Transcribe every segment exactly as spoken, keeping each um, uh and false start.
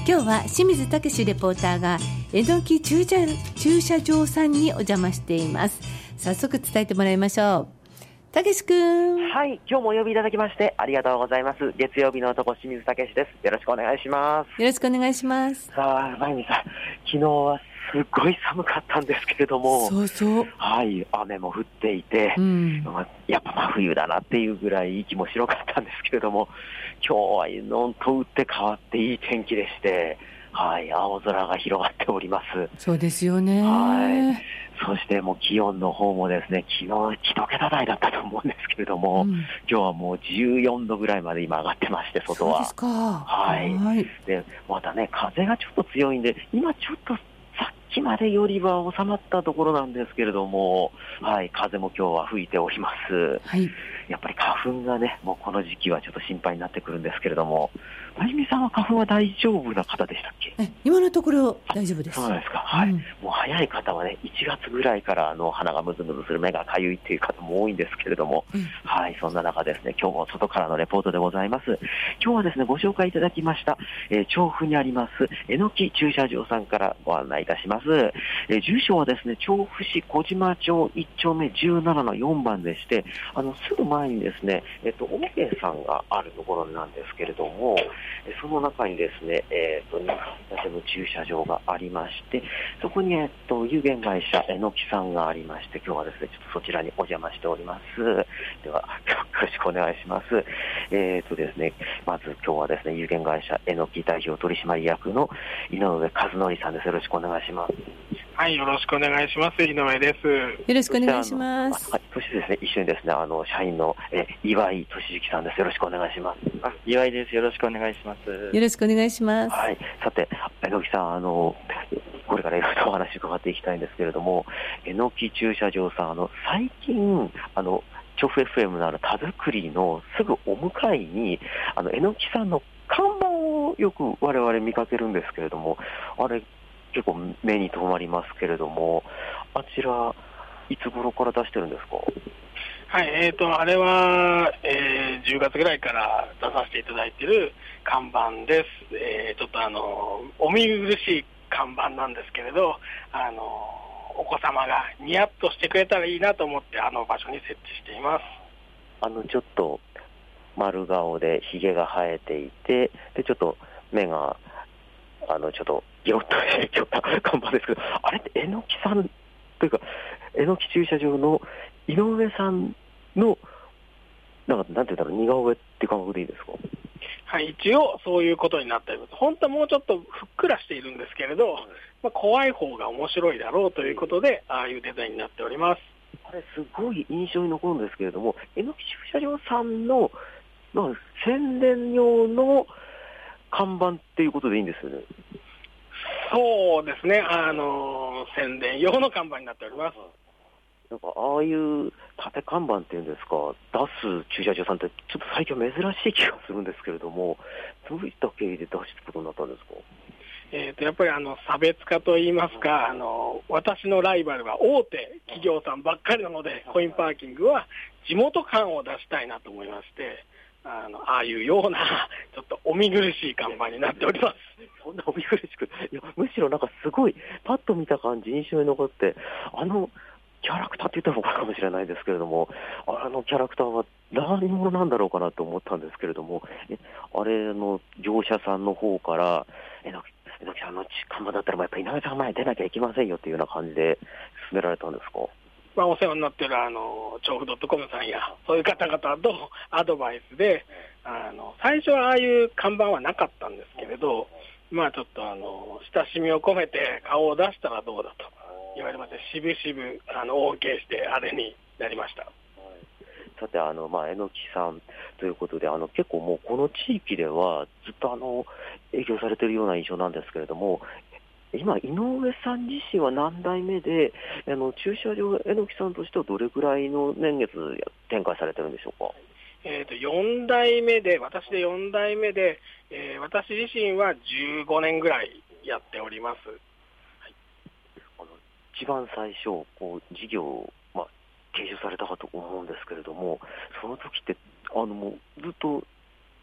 今日は清水武レポーターがえのき駐車、駐車場さんにお邪魔しています。早速伝えてもらいましょう。武くん。 はい、今日もお呼びいただきましてありがとうございます。月曜日の男、清水武です。よろしくお願いします。 よろしくお願いします。 さあ、まゆみさん、昨日はすっごい寒かったんですけれども、 そうそう、 はい、雨も降っていて、うん、やっぱ真冬だなっていうぐらい息も白かったんですけれども、今日はのんと打って変わっていい天気でして、はい、青空が広がっております。 そうですよね。 はい。そしてもう気温の方もですね、昨日一桁台だったと思うんですけれども、うん、今日はもうじゅうよんどぐらいまで今上がってまして、外は。 そうですか。 はい。はい、で、またね、風がちょっと強いんで、今ちょっとさっきまでよりは収まったところなんですけれども、はい、風も今日は吹いております。はい。やっぱり花粉がね、もうこの時期はちょっと心配になってくるんですけれども、まゆみさんは花粉は大丈夫な方でしたっけ？ え、今のところ大丈夫です。 そうなんですか。はい。うん、もう早い方はね、いちがつぐらいからあの鼻がムズムズする、目がかゆいっていう方も多いんですけれども、うん、はい、そんな中ですね、今日も外からのレポートでございます。今日はですね、ご紹介いただきました、えー、調布にありますえのき駐車場さんからご案内いたします。えー、住所はですね、調布市小島町いっちょうめじゅうななのよんばんでして、あのすぐ前にですね、えっとオーケーさんがあるところなんですけれども、その中にですね、えっとにかい建ての駐車場がありまして、そこにえっと有限会社えのきさんがありまして、今日はですね、ちょっとそちらにお邪魔しております。ではよろしくお願いします。えっとですね、まず今日はですね、有限会社えのき代表取締役の井上和則さんです。よろしくお願いします。 はい、よろしくお願いします。井上です。よろしくお願いします。 はい、そしてですね、一緒にですね、あの社員のえ岩井俊之さんです。よろしくお願いします。 あ、岩井です。よろしくお願いします。 よろしくお願いします。 はい、さて、えのきさん、あのこれからいろいろとお話伺っていきたいんですけれども、えのき駐車場さん、あの最近あの調布 エフエム のある田作りのすぐお向かいにあのえのきさんの看板をよく我々見かけるんですけれども、あれ結構目に留まりますけれども、あちらいつ頃から出してるんですか？ はい、えーと、あれは、えー、じゅうがつぐらいから出させていただいている看板です。えー、ちょっとあのお見苦しい看板なんですけれど、あのお子様がニヤッとしてくれたらいいなと思ってあの場所に設置しています。 あのちょっと丸顔でひげが生えていて、でちょっと目があのちょっとギロッとしてきた看板ですけど、あれってえのきさんというかえのき駐車場の井上さんのなんかなんていうんだろう、似顔絵って感覚でいいですか？ はい、一応そういうことになっています。本当はもうちょっとふっくらしているんですけれど、まあ、怖い方が面白いだろうということで、ああいうデザインになっております。 あれすごい印象に残るんですけれども、えのき駐車場さんの、まあ、宣伝用の看板っていうことでいいんですよね？ そうですね、あの宣伝用の看板になっております。 なんかああいう縦看板っていうんですか、出す駐車場さんってちょっと最近珍しい気がするんですけれども、どういった経緯で出すことになったんですか？ えー、とやっぱりあの差別化といいますか、あの私のライバルは大手企業さんばっかりなので、コインパーキングは地元感を出したいなと思いまして、あのああいうようなちょっとお見苦しい看板になっております。 そんなお見苦しく、いやむしろなんかすごいパッと見た感じ印象に残って、あのキャラクターって言ったらおかしいかもしれないですけれども、あのキャラクターは何者なんだろうかなと思ったんですけれども、えあれの業者さんの方からえのきえのきさんの看板だったらやっぱり井上さん前に出なきゃいけませんよっていうような感じで進められたんですか？ まあ、お世話になっているあの調布 .com さんやそういう方々とアドバイスで、あの最初はああいう看板はなかったんですけれど、まあちょっとあの親しみを込めて顔を出したらどうだと言われまして、しぶしぶあの OK してあれになりました。 さて、あの、まあ、えのきさんということで、あの、結構もうこの地域ではずっとあの、営業されているような印象なんですけれども、今、井上さん自身は何代目で、あの、駐車場えのきさんとしてはどれぐらいの年月展開されてるんでしょうか？ えーと、よんだいめで、私でよんだいめで、えー、私自身はじゅうごねんぐらいやっております。はい、 あの一番最初、こう、事業を、まあ、継承されたかと思うんですけれども、その時って、あの、もうずっと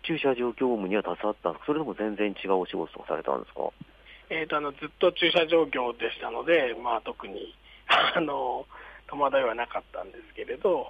駐車場業務には携わったんですか、それとも全然違うお仕事をされたんですか？ えーと、あのずっと駐車場業でしたので、まあ、特にあの戸惑いはなかったんですけれど、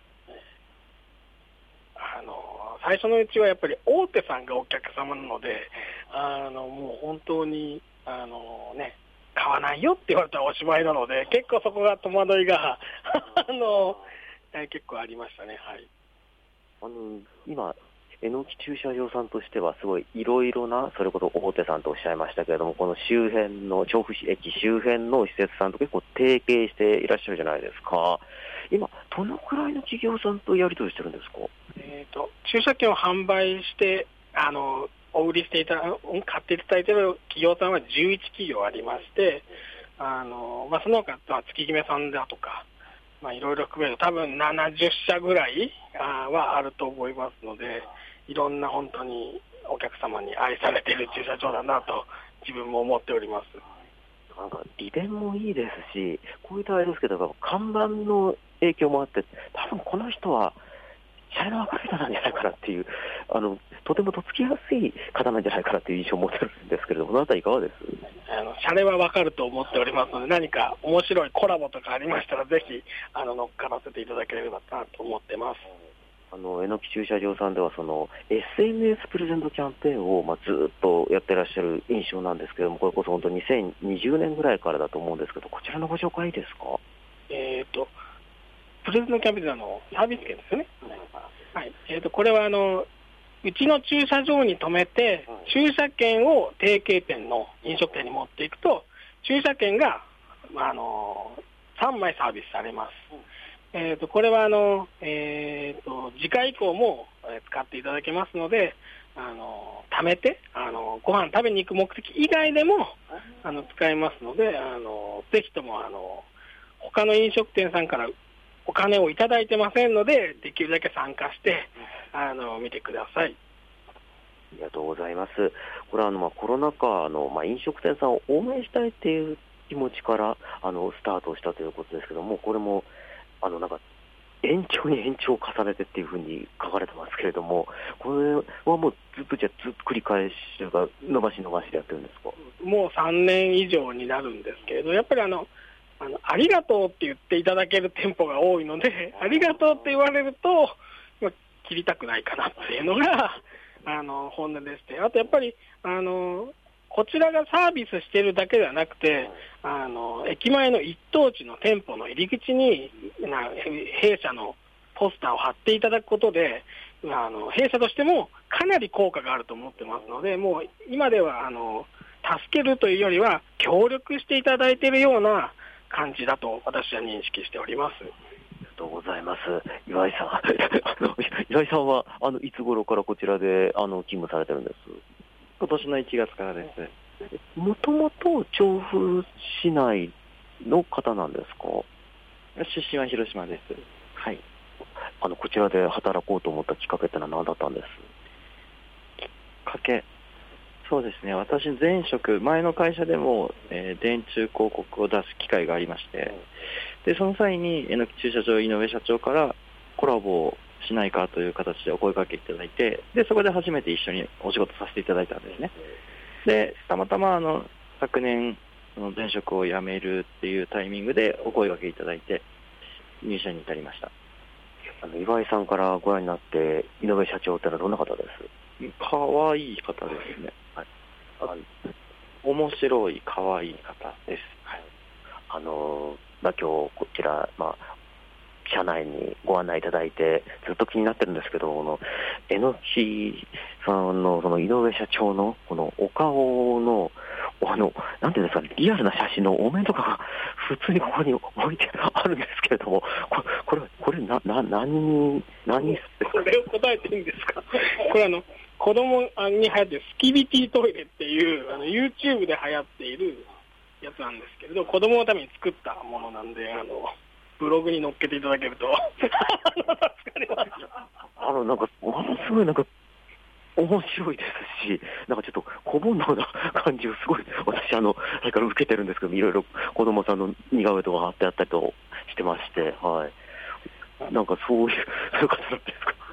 あの最初のうちはやっぱり大手さんがお客様なので、あのもう本当にあの、ね、買わないよって言われたらおしまいなので、結構そこが戸惑いがあの結構ありましたね。はい、 あの今えのき駐車場さんとしてはすごいいろいろな、それこそ大手さんとおっしゃいましたけれども、この周辺の調布市駅周辺の施設さんと結構提携していらっしゃるじゃないですか。今どのくらいの企業さんとやり取りしてるんですか？ えーと、駐車券を販売してあのお売りしていた買っていただいている企業さんはじゅういち企業ありまして、あの、まあ、その他は月決めさんだとか、まあ、いろいろ含めると多分ななじゅっしゃぐらいはあると思いますので、いろんな本当にお客様に愛されている駐車場だなと自分も思っております。 なんか利便もいいですし、こういったあれですけど、看板の影響もあって、多分この人はシャレの分かる人なんじゃないかなっていう、あのとてもとっつきやすい方なんじゃないかなという印象を持ってるんですけれども、このあたりいかがです？ あのシャレは分かると思っておりますので、何か面白いコラボとかありましたら、ぜひあの乗っからせていただければなと思ってます。 あのえのき駐車場さんではその エスエヌエス プレゼントキャンペーンを、まあ、ずっとやってらっしゃる印象なんですけれども、これこそ本当にせんにじゅうねんぐらいからだと思うんですけど、こちらのご紹介いいですか？ えーとプレゼントキャンペーンのサービス券ですよね。はい、えーとこれはあのうちの駐車場に停めて、駐車券を提携店の飲食店に持っていくと、駐車券が、まあ、あのさんまいサービスされます。えーとこれはあの、えーと次回以降も使っていただけますので、あの貯めてあのご飯食べに行く目的以外でもあの使えますので、あのぜひともあの他の飲食店さんからお金をいただいてませんので、できるだけ参加してあの見てください。 ありがとうございます。これはあの、まあ、コロナ禍の、まあ、飲食店さんを応援したいという気持ちからあのスタートしたということですけども、これもあのなんか延長に延長を重ねてっていうふうに書かれてますけれども、これはもうずっとじゃずっと繰り返しというか伸ばし伸ばしでやってるんですか？ もうさんねん以上になるんですけれど、やっぱりあのあのありがとうって言っていただける店舗が多いので、ありがとうって言われると、まあ、切りたくないかなっていうのがあの本音でして、あとやっぱりあのこちらがサービスしているだけではなくて、あの駅前の一等地の店舗の入り口にな弊社のポスターを貼っていただくことで、あの弊社としてもかなり効果があると思ってますので、もう今ではあの助けるというよりは協力していただいているような感じだと私は認識しております。 ありがとうございます。岩井さんあの岩井さんはあのいつ頃からこちらであの勤務されてるんです？ 今年のいちがつからです。 もともと調布市内の方なんですか？ 出身は広島です。 はい。あのこちらで働こうと思ったきっかけってのは何だったんです？ きっかけ、そうですね、私前職前の会社でも、えー、電柱広告を出す機会がありまして、でその際にえのき駐車場井上社長からコラボをしないかという形でお声掛けいただいて、でそこで初めて一緒にお仕事させていただいたんですね。でたまたまあの昨年その前職を辞めるっていうタイミングでお声掛けいただいて入社に至りました。 あの岩井さんからご覧になって井上社長ってのはどんな方です？ かわいい方ですね。はい、あ面白いかわいい方です。はい、 あのまあ、今日こちら、まあ、社内にご案内いただいてずっと気になってるんですけど、このえのきさんのその井上社長のこのお顔のあのなんていうんですか、リアルな写真のお面とかが普通にここに置いてあるんですけれども、これこれこれなな何何これを答えていいんですか？これあの子供に流行ってるスキビティトイレっていうあの YouTube で流行っているやつなんですけれど、子供のために作ったものなんで、あのブログに載っけていただけると助かります。 あのなんかものすごいなんか面白いですし、なんかちょっと小煩悩な感じをすごい私あのそれから受けてるんですけど、いろいろ子供さんの似顔絵とか貼ってあったりとしてまして、はい、なんかそういうそういう方なんですか？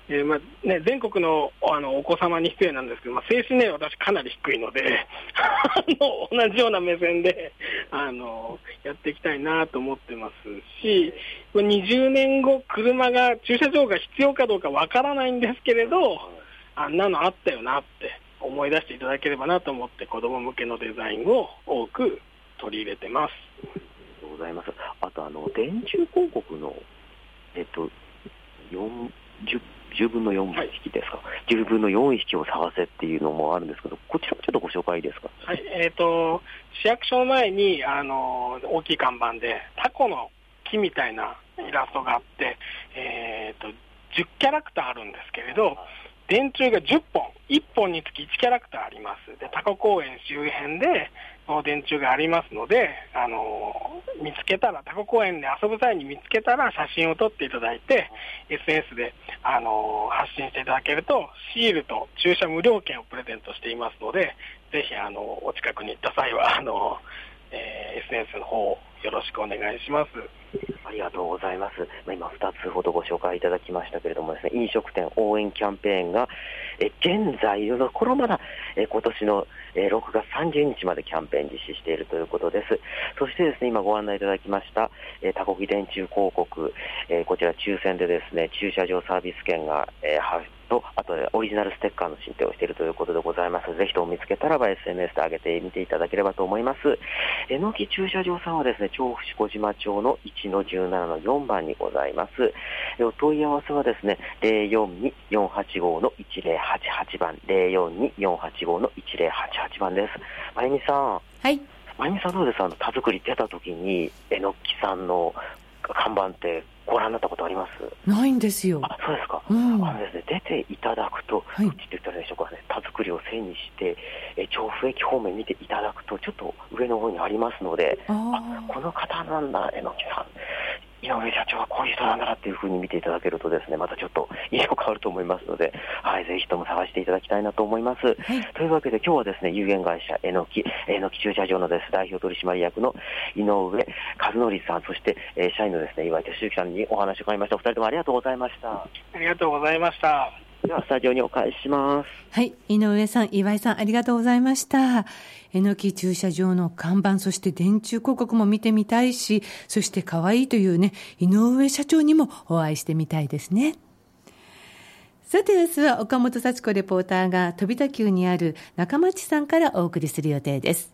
えーまあね、全国 の, あのお子様に失礼なんですけど、まあ、精神年齢は私かなり低いのであの同じような目線であのやっていきたいなと思ってますし、にじゅうねんご車が駐車場が必要かどうかわからないんですけれど、あんなのあったよなって思い出していただければなと思って、子ども向けのデザインを多く取り入れてます。 ありがとうございます。あとあの電柱広告のえっとよんじゅうじゅうぶんのよん匹ですか、はい、じゅうぶんのよん匹を探せっていうのもあるんですけど、こちらもちょっとご紹介いいですか。 はい、えーと、市役所の前にあの大きい看板でタコの木みたいなイラストがあって、えーと、じゅうキャラクターあるんですけれど、電柱がじゅっぽん、いっぽんにつきいちキャラクターあります。で、タコ公園周辺でその電柱がありますので、あの見つけたら、タコ公園で遊ぶ際に見つけたら写真を撮っていただいて エスエヌエス で、あの発信していただけるとシールと駐車無料券をプレゼントしていますので、ぜひあのお近くに行った際はあの、えー、エスエヌエス の方をよろしくお願いします。 ありがとうございます。今ふたつほどご紹介いただきましたけれどもですね、飲食店応援キャンペーンがえ現在のところまだえ今年のえろくがつさんじゅうにちまでキャンペーン実施しているということです。そしてですね、今ご案内いただきましたえタコギ電柱広告、えこちら抽選でですね、駐車場サービス券がえ発と、あとオリジナルステッカーの申請をしているということでございます。ぜひとも見つけたらば エスエヌエス で上げてみていただければと思います。えのき駐車場さんはですね、調布市小島町のいちのじゅうななのよんばんにございます。お問い合わせはですね、ゼロよんに よんはちごのいちゼロはちはちばん、ゼロよんに よんはちごのいちゼロはちはちばんです。まゆみさん。 はい。 まゆみさんどうですか、あの田作り出た時にえのきさんの看板ってご覧になったことあります？ ないんですよ。 あ、そうですか。 うん、 あのですね、出ていただくと、 はい、 どっちって言ったらいいでしょうかね、田作りを背にしてえ調布駅方面見ていただくとちょっと上の方にありますので、ああ、この方なんだ、えのきさん、井上社長はこういう人なんだなっていう風に見ていただけるとですね、またちょっと印象変わると思いますので、はい、ぜひとも探していただきたいなと思います。はい、というわけで今日はですね、有限会社えのき、えのき駐車場のです代表取締役の井上和則さん、そして、えー、社員のですね、岩井俊之さんにお話を伺いました。お二人ともありがとうございました。 ありがとうございました。 ではスタジオにお返しします。 はい、井上さん、岩井さん、ありがとうございました。えのき駐車場の看板、そして電柱広告も見てみたいし、そして可愛いというね、井上社長にもお会いしてみたいですね。さて明日は岡本幸子レポーターが飛田急にある中町さんからお送りする予定です。